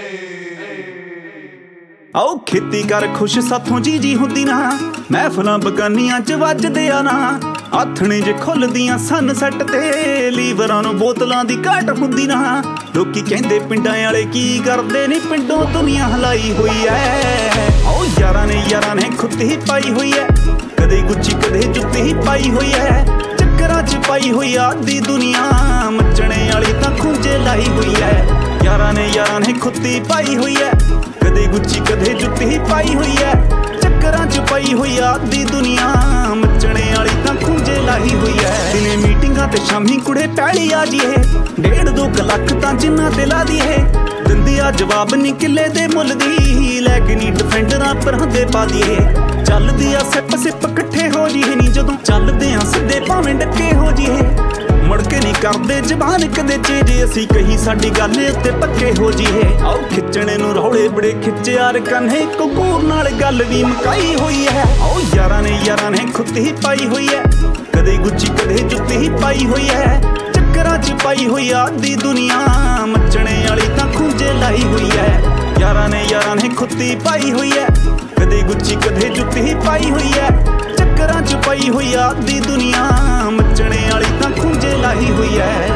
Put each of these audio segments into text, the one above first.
आओ खेती कर खुश साथों जी हुंदी ना, महफिलां बगानियां च वजदे आ ना। आथणे जे खुलदियां सन सैट ते लीवरां नूं बोतलां दी घाट हुंदी ना। लोकी कहंदे पिंडां वाले की करदे नी, पिंडों दुनिया हलाई हुई ऐ। आओ यारां ने खुत्ती पाई हुई ऐ, कदे गुच्ची कदे जुत्ती पाई हुई ऐ। चक्करां च पाई हुई आधी दुनिया, मचणे वाली तां खूंजे लाई हुई ऐ। यारां ने खुत्ती पाई हुई ऐ, कदे गुच्ची कदे जुत्ती पाई हुई ऐ। चक्करां च पाई हुई आधी दुनिया, मचणे वाली तां खूंजे लाई हुई ऐ। दिने मीटिंगां ते शामी कुड़े पैली आ जीए, 1.5-2 लाख तां जिन्ना ते ला दीए। दिंदी आ जवाब नी किले दे मुल दी, लैके नी डिफेंडरां परहंदे पा दीए। चलदी आ सिप कट्ठे हो जीए नी, जदों चलदे आ सिद्धे भावें डक्के हो जीए। मुड़के नी करदे जबान कदे चेजे, असीं कही साडी गल उत्ते पक्के हो जीए। आओ खिच्चणे नूं रौले बड़े खिच्चे यार कन्हे, कुकूर नाल गल भी मुकाई हुई है। आओ यारां ने खुत्ती पाई हुई है, कदे गुच्ची कदे जुत्ती पाई हुई है। चक्करां च पाई हुई आधी दुनिया, मचणे वाली तां खूंजे लाई हुई है। यारां ने खुत्ती पाई हुई है, कदे गुच्ची कदे जुत्ती पाई हुई है। चक्करां च पाई हुई आधी दुनिया, मचणे वाली तां खूंजे लाई हुई है।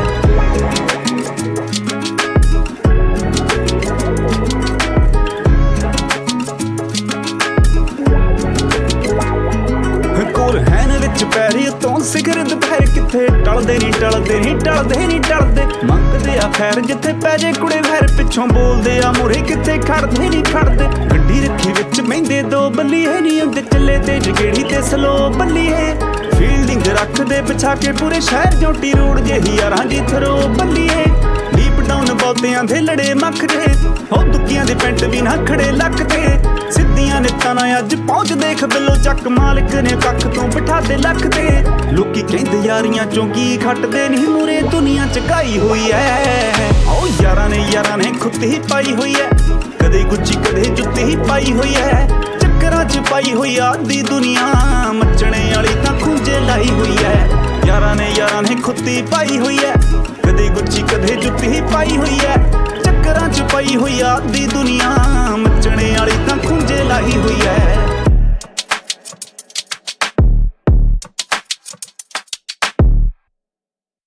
कोल हैन विच पैरी तों सिखर दुपहर, किथे टलदे नी टलदे। मंगदे आ खैर जिथे पै जे कुड़े वैर, पिछों बोलदे आ मुरे किथे खड़दे नी खड़दे। गड्डी रखी विच बहिंदे 2 बल्लीए नी, उंदे चले ते जगेड़ी ते स्लो बल्लीए। फील्डिंग रखदे बिछा के पूरे शहर, जोटी रोड जेही यारां जी थरो बल्लीए। डीप डाउन बहुतियां दे लड़े मख दे, हो दुखियां दे पेंट भी ना खड़े लक ते। सिद्धियां नित्तां ना अज पहुंच देख बिलो चक, मालिक ने कख तों बिठा दे लख ते। लोकी कहंदे यारियां चों की खटदे नी, मूरे दुनिया चकाई हुई ऐ। आओ यारां ने खुत्ती पाई हुई ऐ, कदे गुच्ची कदे जुत्ती पाई हुई ऐ। चक्करां च पाई हुई आधी दुनिया, मचणे वाली तां खूंजे लाई हुई ऐ। यारां ने खुत्ती पाई हुई ऐ, कदे गुच्ची कदे जुत्ती पाई हुई ऐ। चक्करां च पाई हुई आधी दुनिया, मचणे वाली तां खूंजे लाई हुई ऐ।